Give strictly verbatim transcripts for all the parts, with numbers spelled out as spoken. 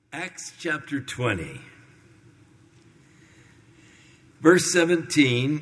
Acts chapter twenty, verse seventeen,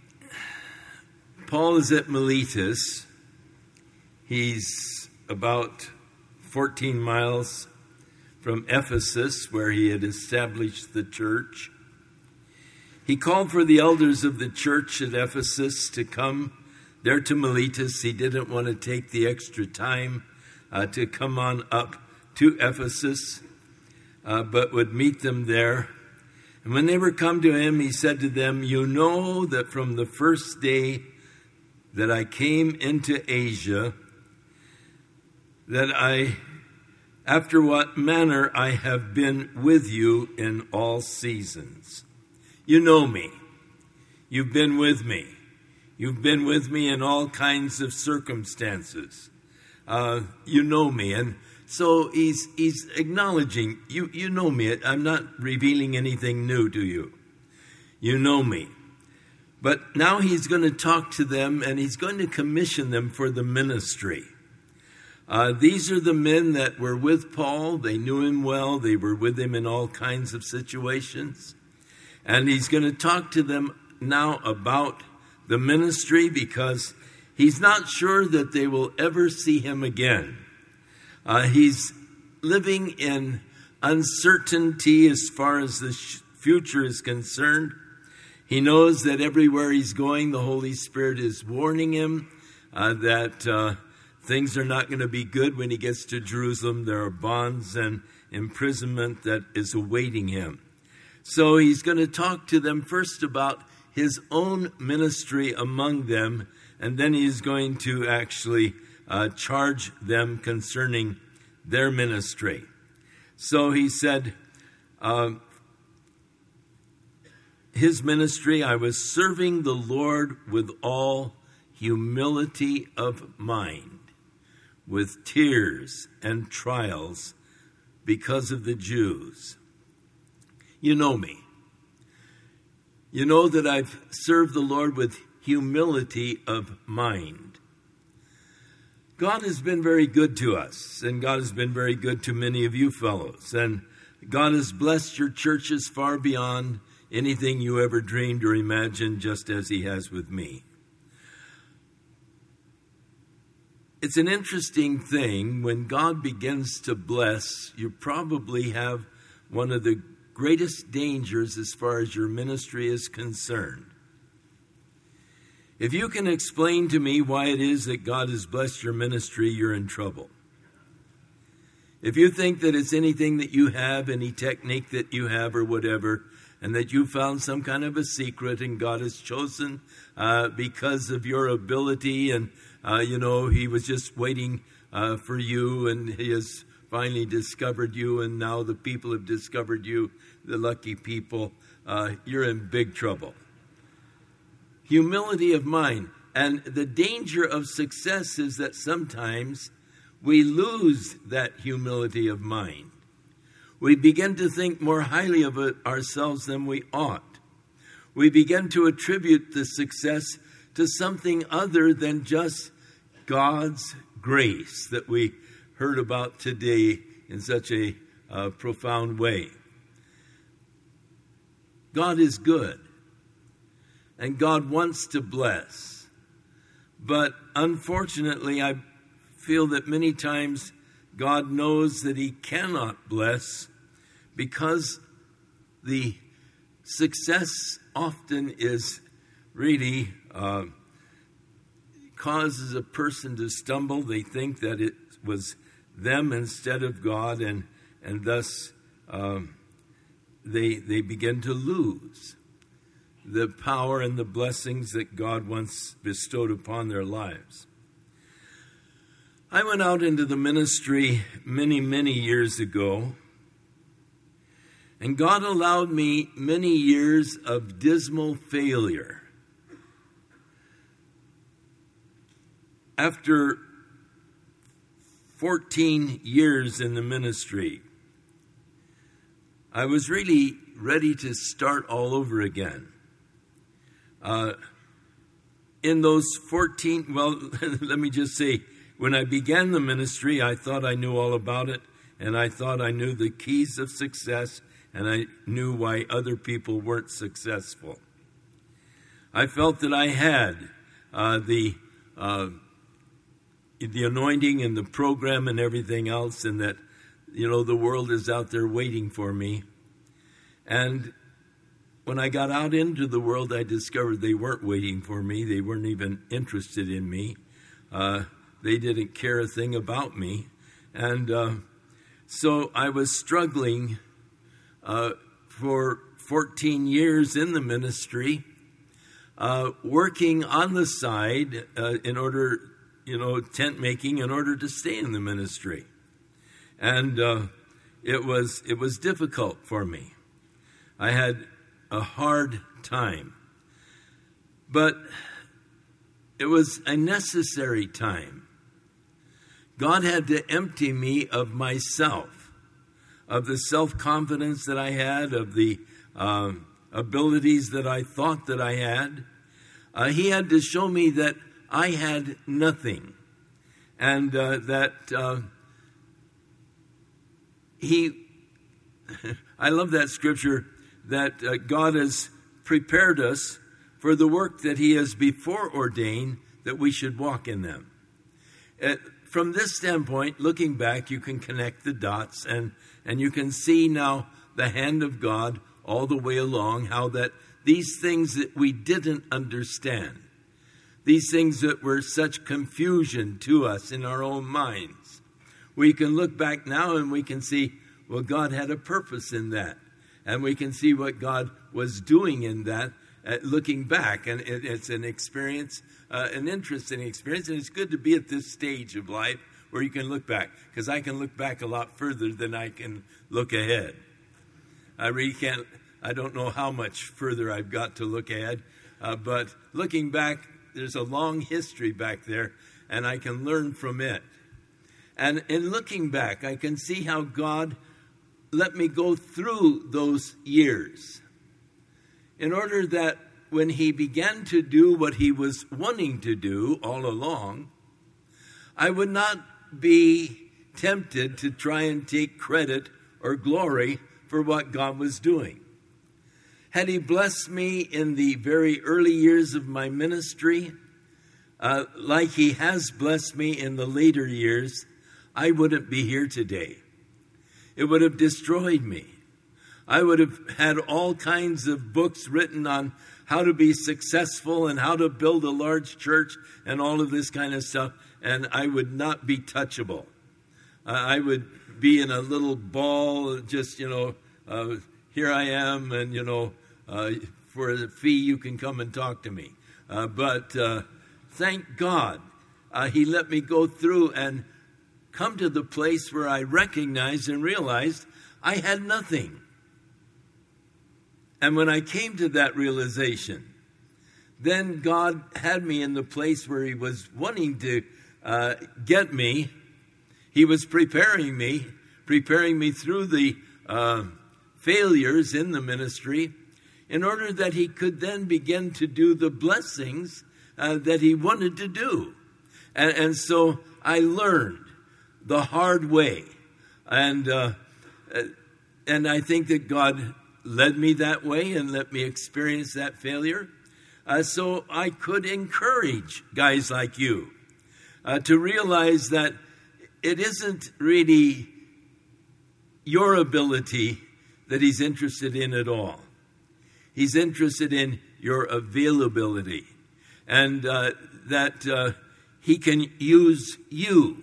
Paul is at Miletus. He's about fourteen miles from Ephesus, where he had established the church. He called for the elders of the church at Ephesus to come there to Miletus. He didn't want to take the extra time uh, to come on up to Ephesus, uh, but would meet them there. And when they were come to him, he said to them, "You know that from the first day that I came into Asia, that I, after what manner I have been with you in all seasons. You know me. You've been with me. You've been with me in all kinds of circumstances. Uh, you know me." And so he's he's acknowledging, you, you know me. I'm not revealing anything new to you. You know me. But now he's going to talk to them, and he's going to commission them for the ministry. Uh, these are the men that were with Paul. They knew him well. They were with him in all kinds of situations. And he's going to talk to them now about the ministry, because he's not sure that they will ever see him again. Uh, he's living in uncertainty as far as the future is concerned. He knows that everywhere he's going, the Holy Spirit is warning him uh, that uh, things are not going to be good when he gets to Jerusalem. There are bonds and imprisonment that is awaiting him. So he's going to talk to them first about his own ministry among them, and then he's going to actually uh, charge them concerning their ministry. So he said, uh, his ministry, "I was serving the Lord with all humility of mind, with tears and trials because of the Jews." You know me. You know that I've served the Lord with humility of mind. God has been very good to us, and God has been very good to many of you fellows. And God has blessed your churches far beyond anything you ever dreamed or imagined, just as he has with me. It's an interesting thing. When God begins to bless, you probably have one of the greatest dangers as far as your ministry is concerned. If you can explain to me why it is that God has blessed your ministry, you're in trouble. If you think that it's anything that you have, any technique that you have or whatever, and that you found some kind of a secret and God has chosen uh, because of your ability, and uh, you know, he was just waiting uh, for you, and he has finally discovered you, and now the people have discovered you, the lucky people, uh, you're in big trouble. Humility of mind. And the danger of success is that sometimes we lose that humility of mind. We begin to think more highly of it ourselves than we ought. We begin to attribute the success to something other than just God's grace that we heard about today in such a uh, profound way. God is good, and God wants to bless. But unfortunately, I feel that many times God knows that he cannot bless, because the success often is really uh, causes a person to stumble. They think that it was them instead of God, and and thus um, they they begin to lose the power and the blessings that God once bestowed upon their lives. I went out into the ministry many, many years ago, and God allowed me many years of dismal failure. After fourteen years in the ministry, I was really ready to start all over again. Uh, in those fourteen, well, let me just say, when I began the ministry, I thought I knew all about it, and I thought I knew the keys of success, and I knew why other people weren't successful. I felt that I had uh, the uh, the anointing and the program and everything else, and that, you know, the world is out there waiting for me. And when I got out into the world, I discovered they weren't waiting for me. They weren't even interested in me. Uh, they didn't care a thing about me. And uh, so I was struggling uh, for fourteen years in the ministry, uh, working on the side uh, in order, you know, tent making in order to stay in the ministry. And uh, it was it was difficult for me. I had a hard time. But it was a necessary time. God had to empty me of myself, of the self-confidence that I had, of the um, abilities that I thought that I had. Uh, he had to show me that I had nothing, and uh, that uh, he, I love that scripture, that uh, God has prepared us for the work that he has before ordained that we should walk in them. Uh, from this standpoint, looking back, you can connect the dots, and, and you can see now the hand of God all the way along, how that these things that we didn't understand, these things that were such confusion to us in our own minds, we can look back now and we can see, well, God had a purpose in that. And we can see what God was doing in that, uh, looking back. And it, it's an experience, uh, an interesting experience. And it's good to be at this stage of life where you can look back. Because I can look back a lot further than I can look ahead. I really can't, I don't know how much further I've got to look ahead. Uh, but looking back, there's a long history back there. And I can learn from it. And in looking back, I can see how God let me go through those years in order that when he began to do what he was wanting to do all along, I would not be tempted to try and take credit or glory for what God was doing. Had he blessed me in the very early years of my ministry, uh, like he has blessed me in the later years, I wouldn't be here today. It would have destroyed me. I would have had all kinds of books written on how to be successful and how to build a large church and all of this kind of stuff, and I would not be touchable. Uh, I would be in a little ball, just, you know, uh, here I am, and, you know, uh, for a fee you can come and talk to me. Uh, but uh, thank God uh, he let me go through and come to the place where I recognized and realized I had nothing. And when I came to that realization, then God had me in the place where he was wanting to uh, get me. He was preparing me, preparing me through the uh, failures in the ministry in order that he could then begin to do the blessings uh, that he wanted to do. And, and so I learned the hard way. And uh, and I think that God led me that way and let me experience that failure. Uh, so I could encourage guys like you uh, to realize that it isn't really your ability that he's interested in at all. He's interested in your availability, and uh, that uh, he can use you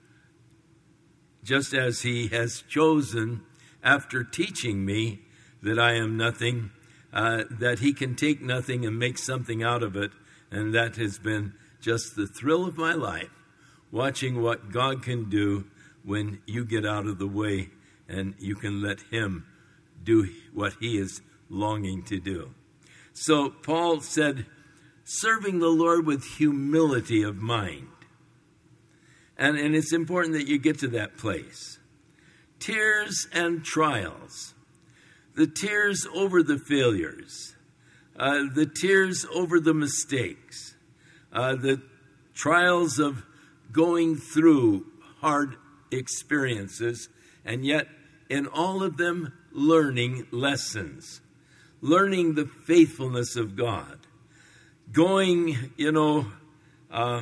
just as he has chosen, after teaching me that I am nothing, uh, that he can take nothing and make something out of it. And that has been just the thrill of my life, watching what God can do when you get out of the way and you can let him do what he is longing to do. So Paul said, serving the Lord with humility of mind. And, and it's important that you get to that place. Tears and trials. The tears over the failures. Uh, the tears over the mistakes. Uh, the trials of going through hard experiences and yet in all of them, learning lessons, learning the faithfulness of God, going, you know, uh,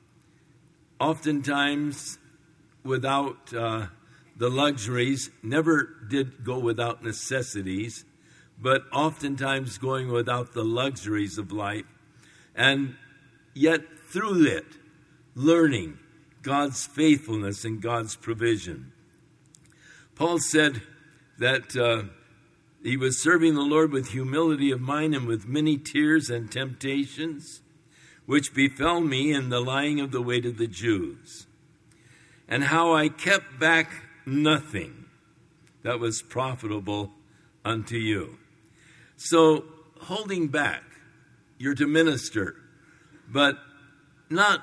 oftentimes without uh, the luxuries, never did go without necessities, but oftentimes going without the luxuries of life, and yet through it, learning God's faithfulness and God's provision. Paul said that uh, he was serving the Lord with humility of mind and with many tears and temptations, which befell me in the lying of the way to the Jews, and how I kept back nothing that was profitable unto you. So, holding back, you're to minister, but not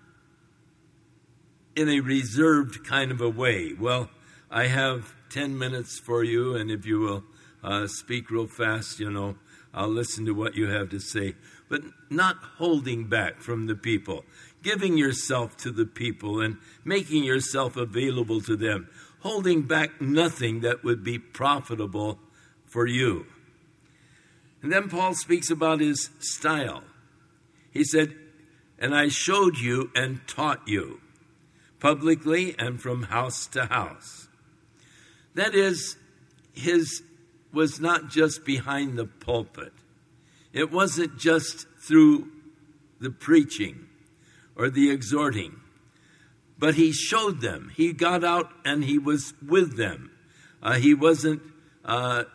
in a reserved kind of a way. Well, I have ten minutes for you, and if you will uh, speak real fast, you know, I'll listen to what you have to say. But not holding back from the people, giving yourself to the people and making yourself available to them, holding back nothing that would be profitable for you. And then Paul speaks about his style. He said, and I showed you and taught you publicly and from house to house. That is, his was not just behind the pulpit. It wasn't just through the preaching or the exhorting, but he showed them. He got out and he was with them. Uh, he wasn't uh,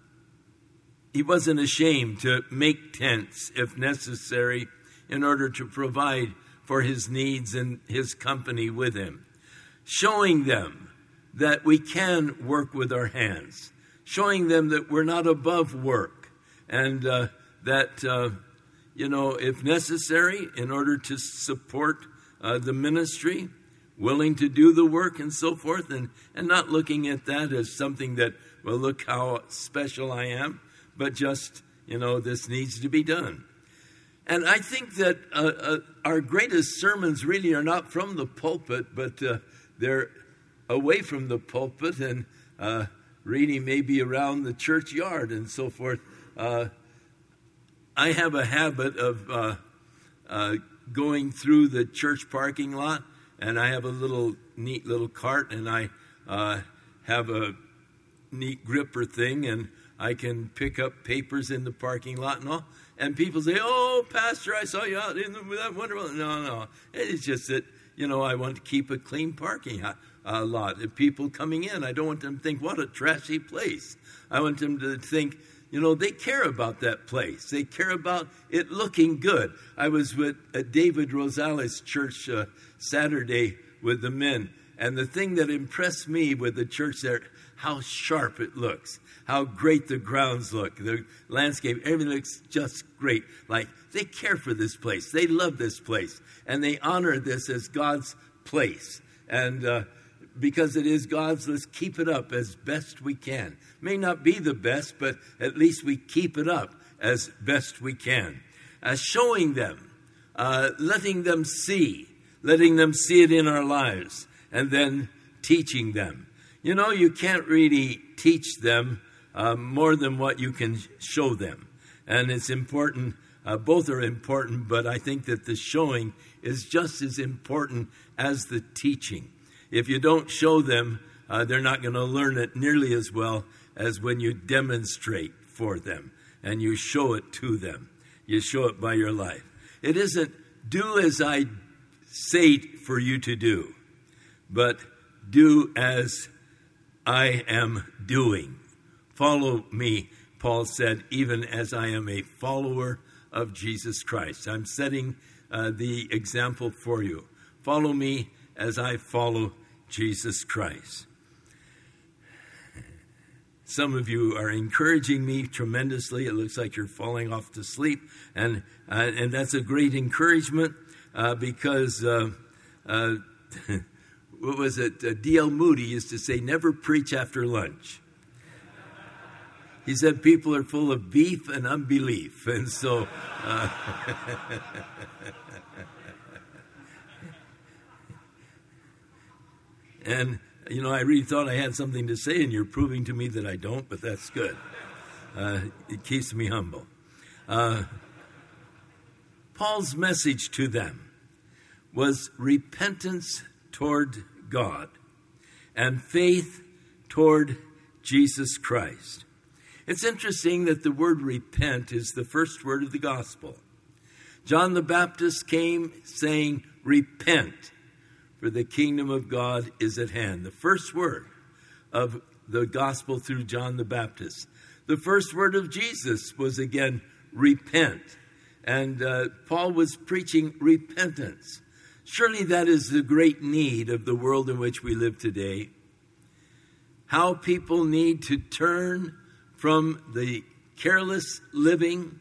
he wasn't ashamed to make tents if necessary in order to provide for his needs and his company with him, showing them that we can work with our hands, showing them that we're not above work, and uh, that, uh, you know, if necessary, in order to support uh, the ministry, willing to do the work and so forth, and, and not looking at that as something that, well, look how special I am, but just, you know, this needs to be done. And I think that uh, uh, our greatest sermons really are not from the pulpit, but uh, they're away from the pulpit and uh, reading maybe around the churchyard and so forth. Uh, I have a habit of uh, uh, going through the church parking lot, and I have a little neat little cart, and I uh, have a neat gripper thing, and I can pick up papers in the parking lot and all. And people say, "Oh, Pastor, I saw you out in the, that wonderful." No, no. It's just that, you know, I want to keep a clean parking uh, lot. If people coming in, I don't want them to think, what a trashy place. I want them to think, you know, they care about that place. They care about it looking good. I was with at David Rosales' church uh, Saturday with the men. And the thing that impressed me with the church there, how sharp it looks, how great the grounds look, the landscape, everything looks just great. Like, they care for this place. They love this place. And they honor this as God's place. And uh, because it is God's, let's keep it up as best we can. May not be the best, but at least we keep it up as best we can. Uh, showing them, uh, letting them see, letting them see it in our lives, and then teaching them. You know, you can't really teach them uh, more than what you can show them. And it's important, uh, both are important, but I think that the showing is just as important as the teaching. If you don't show them, uh, they're not going to learn it nearly as well as when you demonstrate for them and you show it to them. You show it by your life. It isn't do as I say for you to do, but do as I am doing. Follow me, Paul said, even as I am a follower of Jesus Christ. I'm setting uh, the example for you. Follow me as I follow Jesus Christ. Some of you are encouraging me tremendously. It looks like you're falling off to sleep, and uh, and that's a great encouragement uh, because uh, uh, what was it? Uh, D L Moody used to say, "Never preach after lunch." He said people are full of beef and unbelief, and so. Uh, and You know, I really thought I had something to say, and you're proving to me that I don't, but that's good. Uh, it keeps me humble. Uh, Paul's message to them was repentance toward God and faith toward Jesus Christ. It's interesting that the word repent is the first word of the gospel. John the Baptist came saying, repent, for the kingdom of God is at hand. The first word of the gospel through John the Baptist. The first word of Jesus was again, repent. And uh, Paul was preaching repentance. Surely that is the great need of the world in which we live today. How people need to turn from the careless living,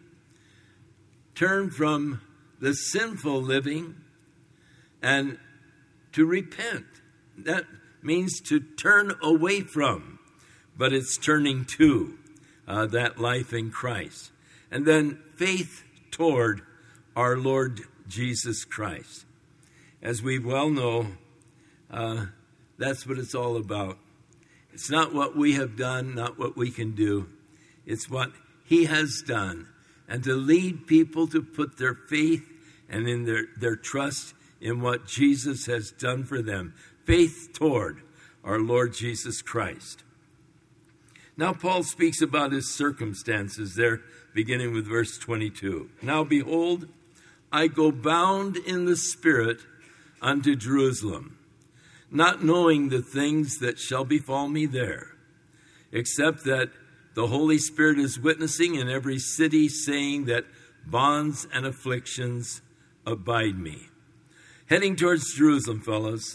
turn from the sinful living, and to repent. That means to turn away from, but it's turning to uh, that life in Christ. And then faith toward our Lord Jesus Christ. As we well know, uh, that's what it's all about. It's not what we have done, not what we can do. It's what he has done. And to lead people to put their faith and in their, their trust in what Jesus has done for them. Faith toward our Lord Jesus Christ. Now Paul speaks about his circumstances there, beginning with verse twenty-two. Now behold, I go bound in the Spirit unto Jerusalem, not knowing the things that shall befall me there, except that the Holy Spirit is witnessing in every city, saying that bonds and afflictions abide me. Heading towards Jerusalem, fellows.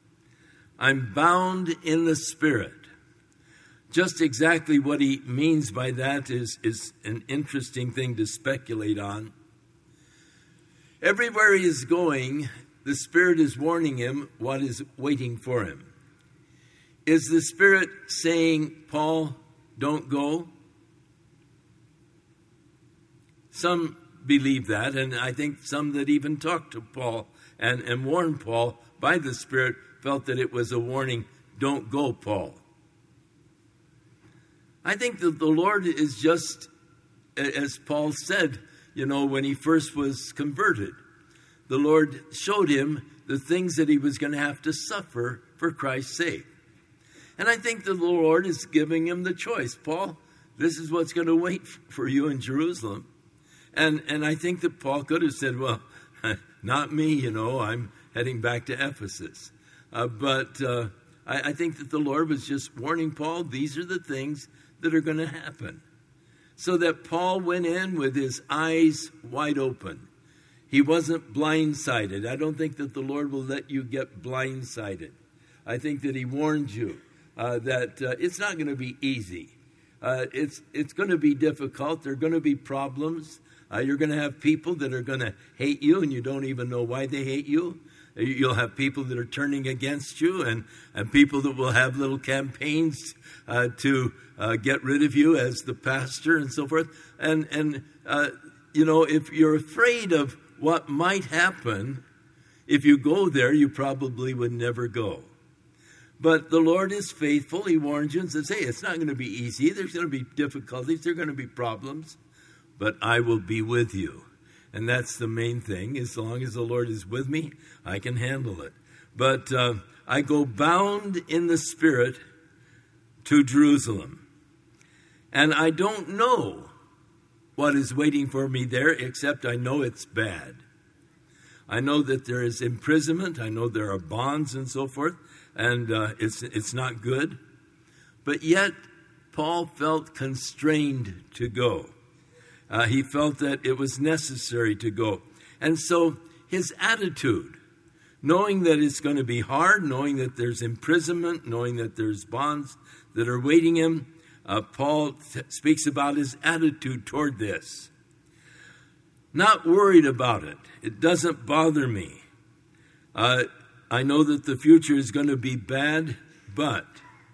I'm bound in the Spirit. Just exactly what he means by that is, is an interesting thing to speculate on. Everywhere he is going, the Spirit is warning him what is waiting for him. Is the Spirit saying, Paul, don't go? Some believe that, and I think some that even talked to Paul and, and warned Paul by the Spirit felt that it was a warning, don't go, Paul. I think that the Lord is just, as Paul said, you know, when he first was converted, the Lord showed him the things that he was going to have to suffer for Christ's sake. And I think that the Lord is giving him the choice. Paul, this is what's going to wait for you in Jerusalem. And and I think that Paul could have said, well, not me, you know, I'm heading back to Ephesus. Uh, but uh, I, I think that the Lord was just warning Paul, these are the things that are going to happen. So that Paul went in with his eyes wide open. He wasn't blindsided. I don't think that the Lord will let you get blindsided. I think that he warned you uh, that uh, it's not going to be easy. Uh, it's it's going to be difficult. There are going to be problems. Uh, you're going to have people that are going to hate you, and you don't even know why they hate you. You'll have people that are turning against you, and, and people that will have little campaigns uh, to uh, get rid of you as the pastor and so forth. And, and uh, you know, if you're afraid of what might happen, if you go there, you probably would never go. But the Lord is faithful. He warns you and says, hey, it's not going to be easy. There's going to be difficulties. There are going to be problems. But I will be with you. And that's the main thing. As long as the Lord is with me, I can handle it. But uh, I go bound in the Spirit to Jerusalem. And I don't know what is waiting for me there, except I know it's bad. I know that there is imprisonment. I know there are bonds and so forth. And uh, it's it's not good. But yet, Paul felt constrained to go. Uh, he felt that it was necessary to go. And so his attitude, knowing that it's going to be hard, knowing that there's imprisonment, knowing that there's bonds that are waiting him, uh, Paul th- speaks about his attitude toward this. Not worried about it. It doesn't bother me. Uh, I know that the future is going to be bad, but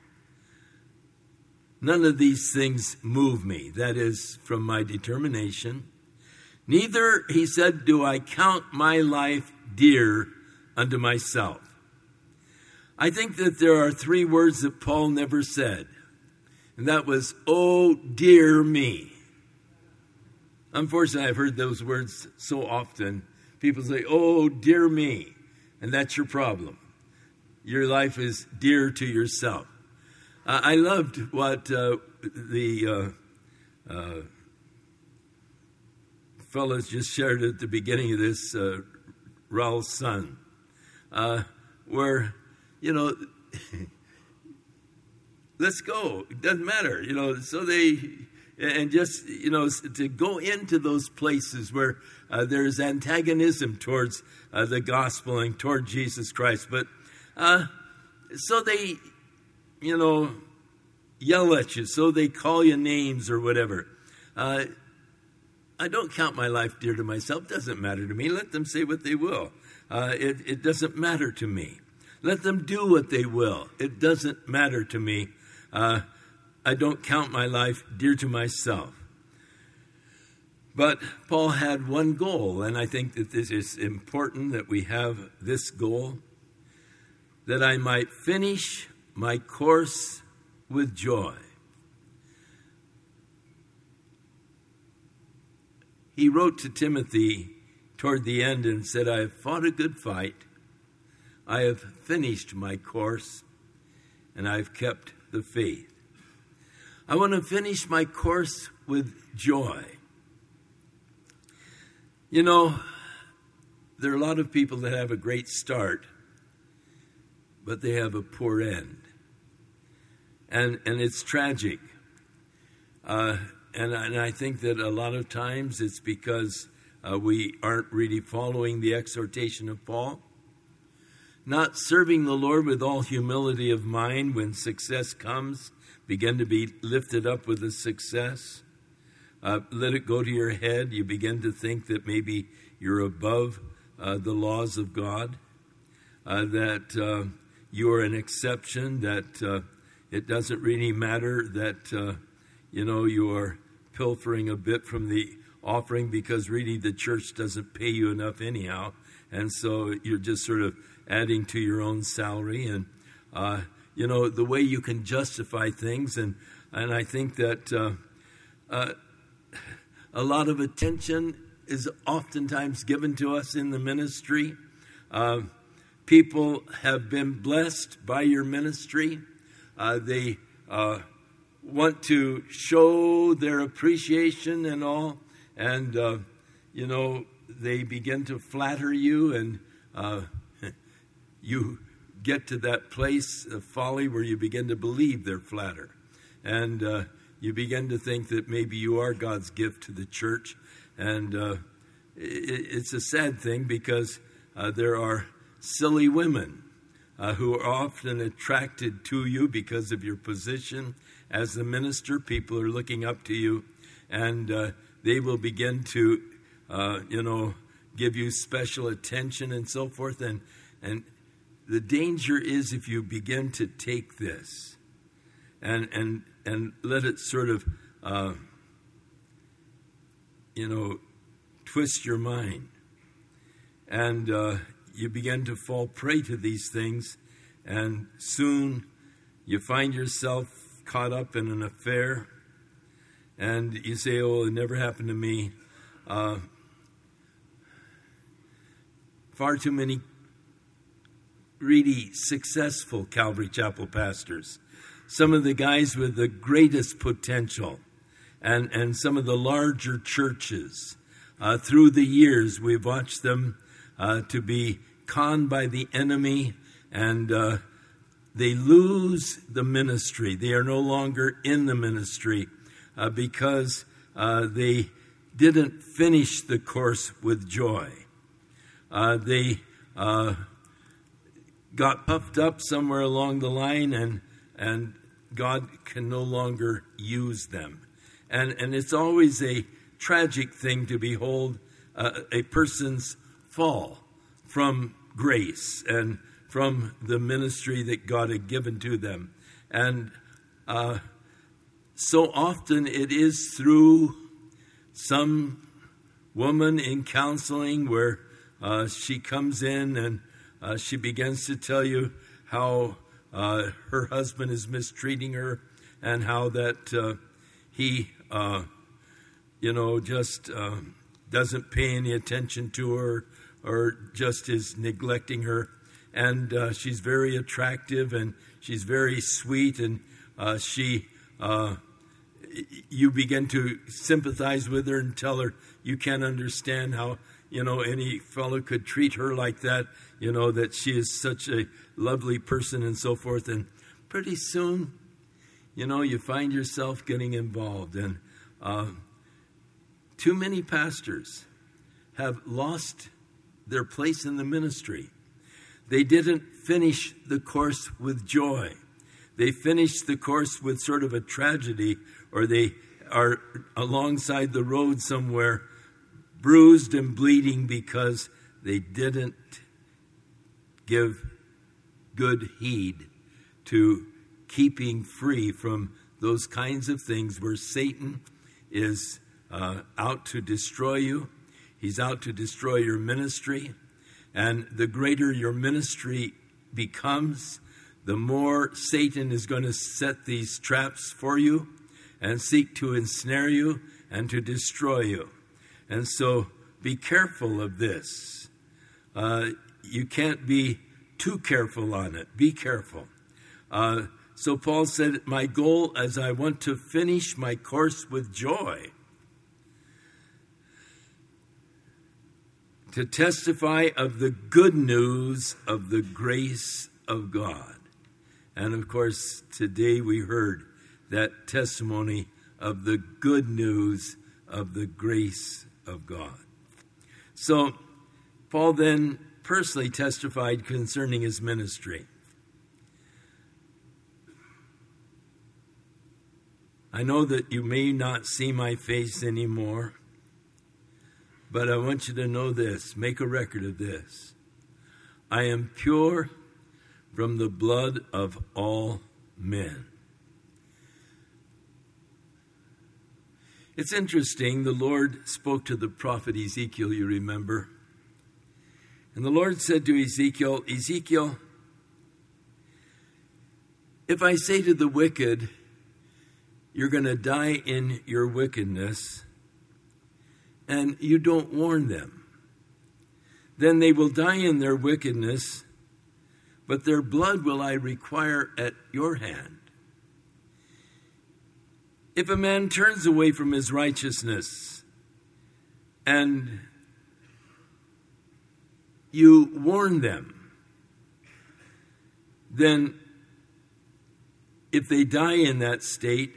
none of these things move me. That is, from my determination. Neither, he said, do I count my life dear unto myself. I think that there are three words that Paul never said, and that was, "Oh, dear me." Unfortunately, I've heard those words so often. People say, "Oh, dear me," and that's your problem. Your life is dear to yourself. Uh, I loved what uh, the uh, uh, fellows just shared at the beginning of this, uh, Raul's son, uh, where, you know, let's go. It doesn't matter, you know. So they, and just, you know, to go into those places where uh, there's antagonism towards uh, the gospel and toward Jesus Christ. But uh, so they, you know, yell at you, so they call you names or whatever. Uh, I don't count my life dear to myself. It doesn't matter to me. Let them say what they will. Uh, it, it doesn't matter to me. Let them do what they will. It doesn't matter to me. Uh, I don't count my life dear to myself. But Paul had one goal, and I think that this is important that we have this goal, that I might finish my course with joy. He wrote to Timothy toward the end and said, "I have fought a good fight. I have finished my course, and I have kept the faith." I want to finish my course with joy. You know, there are a lot of people that have a great start, but they have a poor end. And and it's tragic. Uh, and, and I think that a lot of times it's because uh, we aren't really following the exhortation of Paul. Not serving the Lord with all humility of mind when success comes. Begin to be lifted up with the success. Uh, let it go to your head. You begin to think that maybe you're above uh, the laws of God. Uh, that uh, you are an exception. That uh, it doesn't really matter that, uh, you know, you are pilfering a bit from the offering because really the church doesn't pay you enough anyhow. And so you're just sort of adding to your own salary. And, uh, you know, the way you can justify things. And, and I think that uh, uh, a lot of attention is oftentimes given to us in the ministry. Uh, people have been blessed by your ministry. Uh, they uh, want to show their appreciation and all. And, uh, you know, they begin to flatter you, and uh, you get to that place of folly where you begin to believe they're flattered. And uh, you begin to think that maybe you are God's gift to the church. And uh, it, it's a sad thing because uh, there are silly women uh, who are often attracted to you because of your position as the minister. People are looking up to you, and uh, they will begin to, uh, you know, give you special attention and so forth. And and the danger is if you begin to take this and and and let it sort of, uh, you know, twist your mind. And uh, you begin to fall prey to these things, and soon you find yourself caught up in an affair, and you say, "Oh, it never happened to me." Uh, far too many really successful Calvary Chapel pastors, some of the guys with the greatest potential, and, and some of the larger churches, uh, through the years, we've watched them uh, to be conned by the enemy, and uh, they lose the ministry. They are no longer in the ministry uh, because uh, they didn't finish the course with joy. Uh, they uh, got puffed up somewhere along the line, and and God can no longer use them. And and it's always a tragic thing to behold uh, a person's fall from grace and from the ministry that God had given to them. And uh, so often it is through some woman in counseling where uh, she comes in and uh, she begins to tell you how uh, her husband is mistreating her, and how that uh, he, uh, you know, just uh, doesn't pay any attention to her, or just is neglecting her. And uh, she's very attractive, and she's very sweet, and uh, she, uh, you begin to sympathize with her and tell her you can't understand how, you know, any fellow could treat her like that, you know, that she is such a lovely person and so forth. And pretty soon, you know, you find yourself getting involved. And uh, too many pastors have lost their place in the ministry. They didn't finish the course with joy. They finished the course with sort of a tragedy, or they are alongside the road somewhere, bruised and bleeding because they didn't give good heed to keeping free from those kinds of things where Satan is uh, out to destroy you. He's out to destroy your ministry. And the greater your ministry becomes, the more Satan is going to set these traps for you and seek to ensnare you and to destroy you. And so be careful of this. Uh, you can't be too careful on it. Be careful. Uh, so Paul said, my goal as I want to finish my course with joy, to testify of the good news of the grace of God. And of course, today we heard that testimony of the good news of the grace of God. So Paul then personally testified concerning his ministry. I know that you may not see my face anymore, but I want you to know this, make a record of this. I am pure from the blood of all men. It's interesting, the Lord spoke to the prophet Ezekiel, you remember. And the Lord said to Ezekiel, Ezekiel, if I say to the wicked, you're going to die in your wickedness, and you don't warn them, then they will die in their wickedness, but their blood will I require at your hand. If a man turns away from his righteousness and you warn them, then if they die in that state,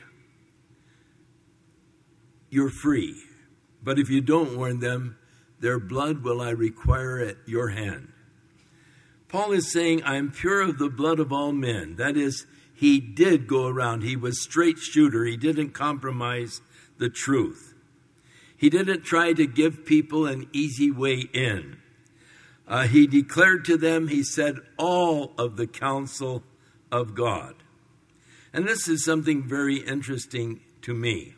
you're free. But if you don't warn them, their blood will I require at your hand. Paul is saying, I am pure of the blood of all men. That is, he did go around. He was straight shooter. He didn't compromise the truth. He didn't try to give people an easy way in. Uh, he declared to them, he said, all of the counsel of God. And this is something very interesting to me.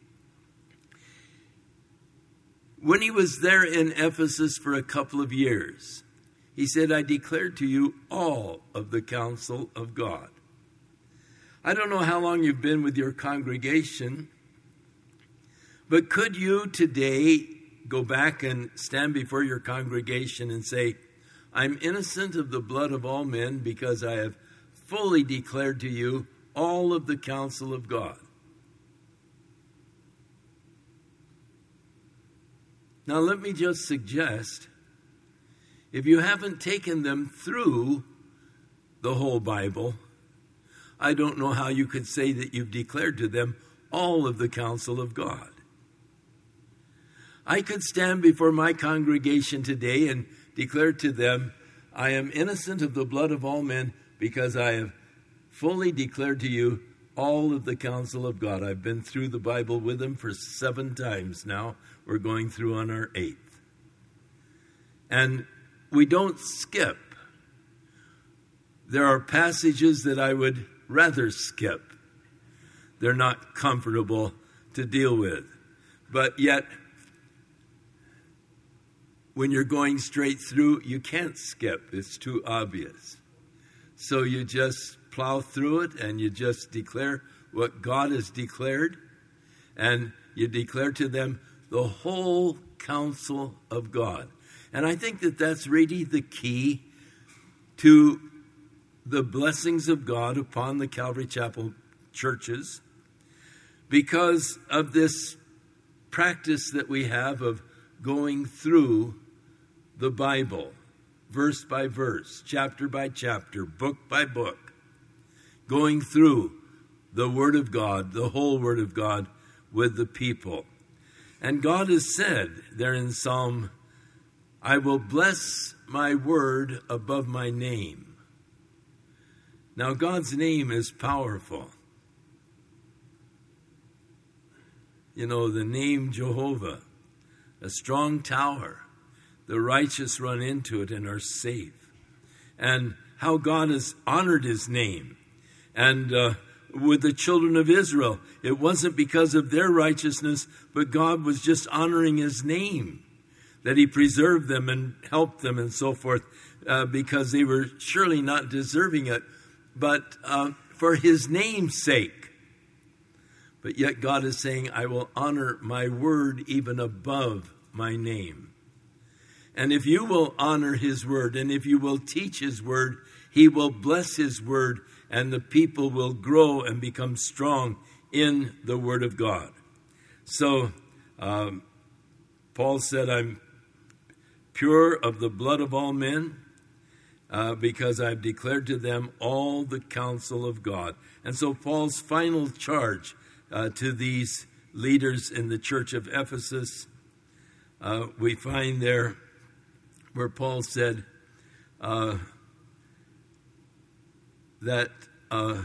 When he was there in Ephesus for a couple of years, he said, I declared to you all of the counsel of God. I don't know how long you've been with your congregation, but could you today go back and stand before your congregation and say, I'm innocent of the blood of all men because I have fully declared to you all of the counsel of God. Now, let me just suggest, if you haven't taken them through the whole Bible, I don't know how you could say that you've declared to them all of the counsel of God. I could stand before my congregation today and declare to them, I am innocent of the blood of all men because I have fully declared to you all of the counsel of God. I've been through the Bible with them for seven times now. We're going through on our eighth. And we don't skip. There are passages that I would rather skip. They're not comfortable to deal with. But yet, when you're going straight through, you can't skip. It's too obvious. So you just plow through it and you just declare what God has declared, and you declare to them the whole counsel of God. And I think that that's really the key to the blessings of God upon the Calvary Chapel churches, because of this practice that we have of going through the Bible, verse by verse, chapter by chapter, book by book, going through the Word of God, the whole Word of God with the people. And God has said there in Psalm, I will bless my word above my name. Now, God's name is powerful. You know, the name Jehovah, a strong tower. The righteous run into it and are safe. And how God has honored his name. And uh, with the children of Israel, it wasn't because of their righteousness, but God was just honoring his name, that he preserved them and helped them and so forth, uh, because they were surely not deserving it, but uh, for his name's sake. But yet God is saying, I will honor my word even above my name. And if you will honor his word, and if you will teach his word, he will bless his word, and the people will grow and become strong in the word of God. So, um, Paul said, I'm pure of the blood of all men, uh, because I've declared to them all the counsel of God. And so Paul's final charge uh, to these leaders in the church of Ephesus, uh, we find there where Paul said uh, that uh,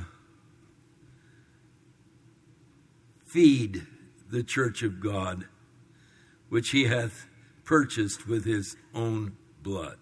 feed the church of God, which he hath purchased with his own blood.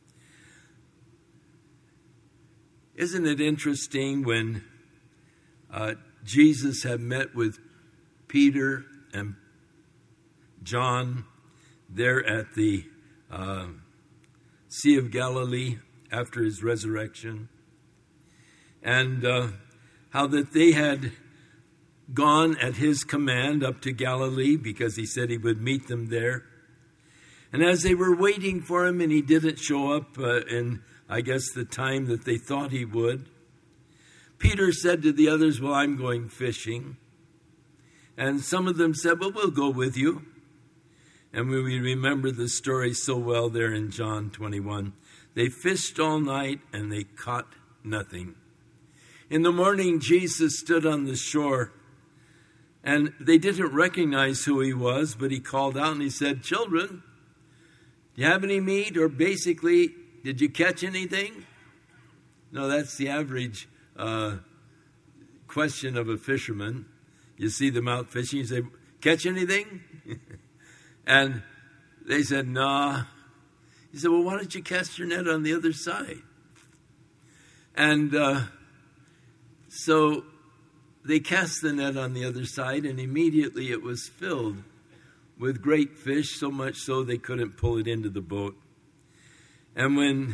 Isn't it interesting when uh, Jesus had met with Peter and John there at the uh, Sea of Galilee after his resurrection, and uh, how that they had gone at his command up to Galilee because he said he would meet them there. And as they were waiting for him and he didn't show up uh, in, I guess, the time that they thought he would, Peter said to the others, well, I'm going fishing. And some of them said, well, we'll go with you. And we remember the story so well there in John twenty-one. They fished all night and they caught nothing. In the morning, Jesus stood on the shore, and they didn't recognize who he was, but he called out and he said, children, do you have any meat? Or basically, did you catch anything? No, that's the average uh, question of a fisherman. You see them out fishing, you say, catch anything? And they said, nah. He said, well, why don't you cast your net on the other side? And uh, so they cast the net on the other side, and immediately it was filled with great fish, so much so they couldn't pull it into the boat. And when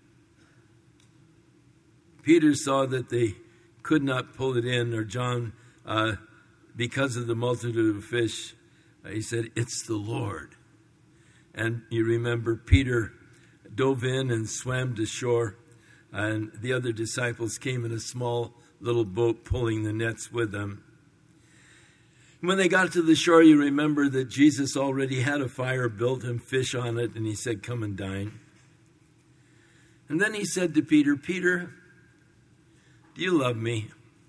Peter saw that they could not pull it in, or John, uh, because of the multitude of fish, he said, it's the Lord. And you remember Peter dove in and swam to shore, and the other disciples came in a small little boat pulling the nets with them. When they got to the shore, you remember that Jesus already had a fire built and fish on it, and he said, come and dine. And then he said to Peter, Peter, do you love me?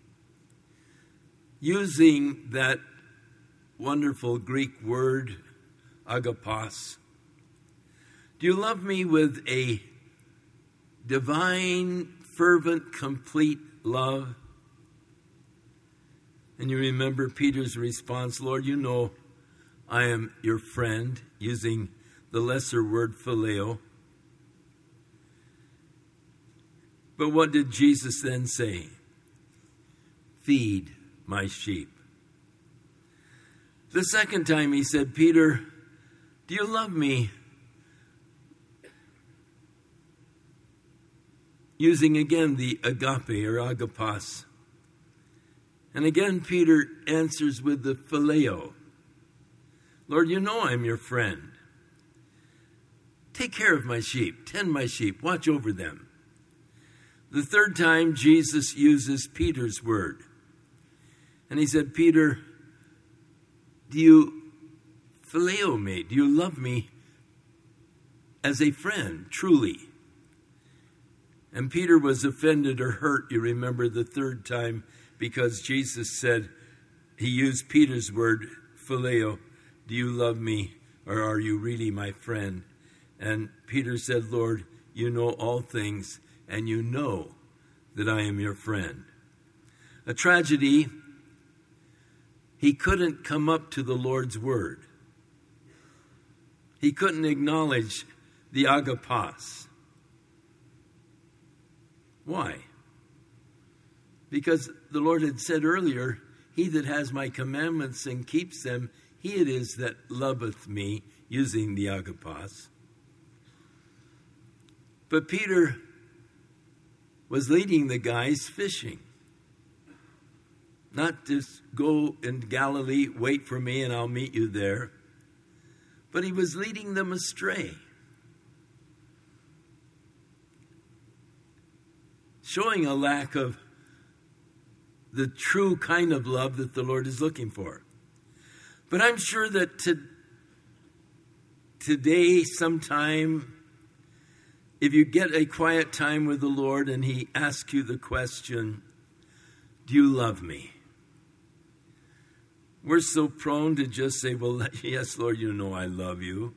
Using that wonderful Greek word, agapos. Do you love me with a divine, fervent, complete love? And you remember Peter's response, Lord, you know I am your friend, using the lesser word phileo. But what did Jesus then say? Feed my sheep. The second time he said, Peter, do you love me using again the agape or agapos. And again, Peter answers with the phileo. Lord, you know I'm your friend. Take care of my sheep, tend my sheep, watch over them. The third time, Jesus uses Peter's word. And he said, Peter, do you phileo me? Do you love me as a friend, truly? And Peter was offended or hurt, you remember, the third time, because Jesus said, he used Peter's word, phileo, do you love me, or are you really my friend? And Peter said, Lord, you know all things, and you know that I am your friend. A tragedy, he couldn't come up to the Lord's word. He couldn't acknowledge the agapos. Why? Because the Lord had said earlier, he that has my commandments and keeps them, he it is that loveth me, using the agapos. But Peter was leading the guys fishing. Not just go in Galilee, wait for me and I'll meet you there. But he was leading them astray. Showing a lack of the true kind of love that the Lord is looking for. But I'm sure that to, today, sometime, if you get a quiet time with the Lord and he asks you the question, do you love me? We're so prone to just say, well, yes, Lord, you know I love you.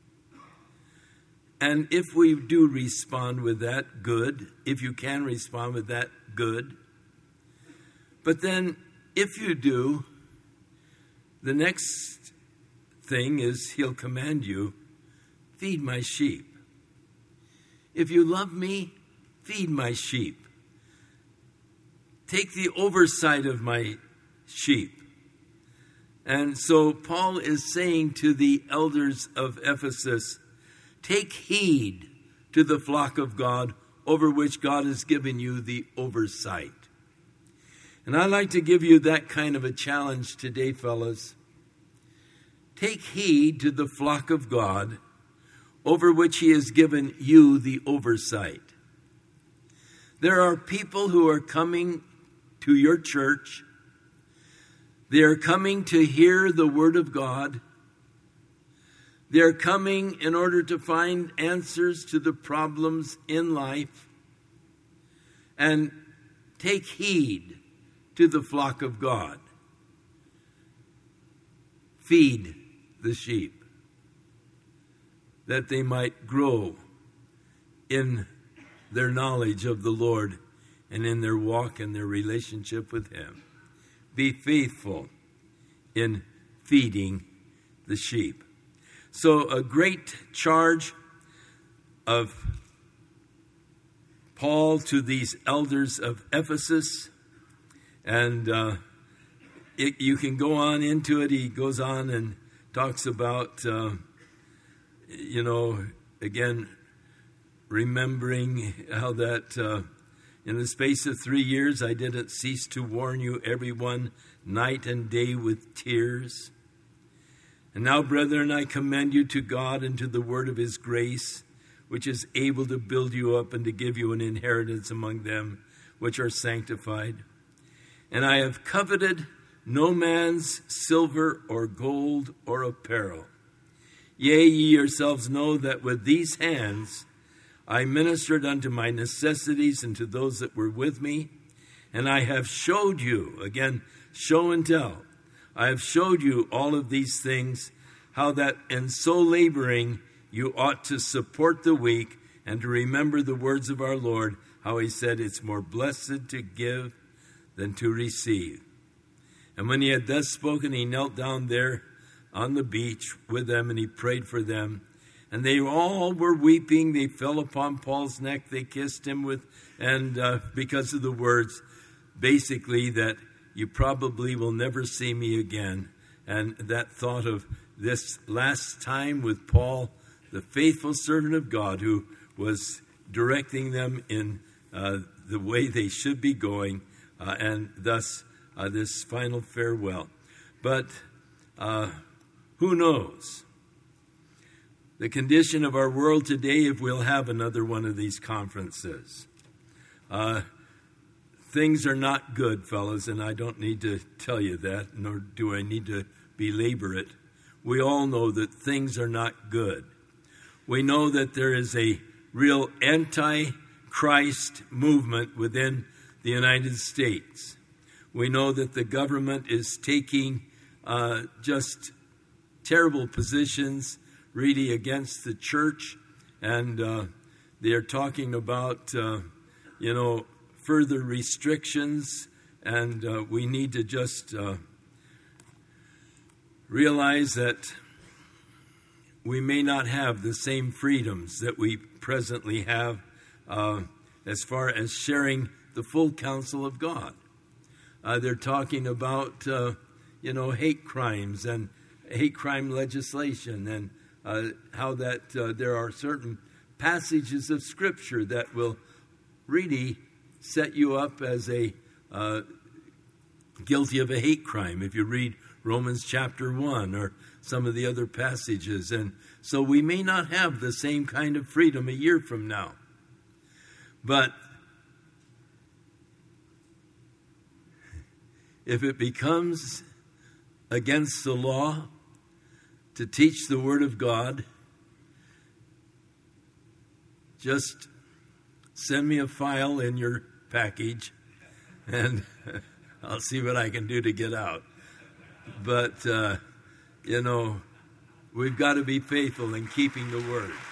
And if we do respond with that, good. If you can respond with that, good. But then, if you do, the next thing is he'll command you, feed my sheep. If you love me, feed my sheep. Take the oversight of my sheep. And so Paul is saying to the elders of Ephesus, take heed to the flock of God over which God has given you the oversight. And I'd like to give you that kind of a challenge today, fellas. Take heed to the flock of God over which he has given you the oversight. There are people who are coming to your church. They are coming to hear the word of God. They are coming in order to find answers to the problems in life. And take heed to the flock of God. Feed the sheep, that they might grow in their knowledge of the Lord and in their walk and their relationship with him. Be faithful in feeding the sheep. So a great charge of Paul to these elders of Ephesus. And uh, it, you can go on into it. He goes on and talks about, uh, you know, again, remembering how that uh, in the space of three years I didn't cease to warn you, everyone, night and day with tears. And now, brethren, I commend you to God and to the word of his grace, which is able to build you up and to give you an inheritance among them which are sanctified. And I have coveted no man's silver or gold or apparel. Yea, ye yourselves know that with these hands I ministered unto my necessities and to those that were with me. And I have showed you, again, show and tell, I have showed you all of these things, how that in so laboring you ought to support the weak and to remember the words of our Lord, how he said, it's more blessed to give than to receive. And when he had thus spoken, he knelt down there on the beach with them, and he prayed for them. And they all were weeping. They fell upon Paul's neck. They kissed him with, and uh, because of the words, basically, that you probably will never see me again. And that thought of this last time with Paul, the faithful servant of God, who was directing them in uh, the way they should be going, uh, and thus uh, this final farewell. But uh, who knows? The condition of our world today, if we'll have another one of these conferences. Uh, things are not good, fellas, and I don't need to tell you that, nor do I need to belabor it. We all know that things are not good. We know that there is a real anti-Christ movement within the United States. We know that the government is taking uh, just terrible positions really against the church, and uh, they're talking about, uh, you know, further restrictions, and uh, we need to just uh, realize that we may not have the same freedoms that we presently have uh, as far as sharing the full counsel of God. Uh, they're talking about, uh, you know, hate crimes and hate crime legislation, and uh, how that uh, there are certain passages of Scripture that will really set you up as a uh, guilty of a hate crime if you read Romans chapter one or some of the other passages. And so we may not have the same kind of freedom a year from now. But if it becomes against the law to teach the Word of God, just send me a file in your package, and I'll see what I can do to get out. But, uh, you know, we've got to be faithful in keeping the Word.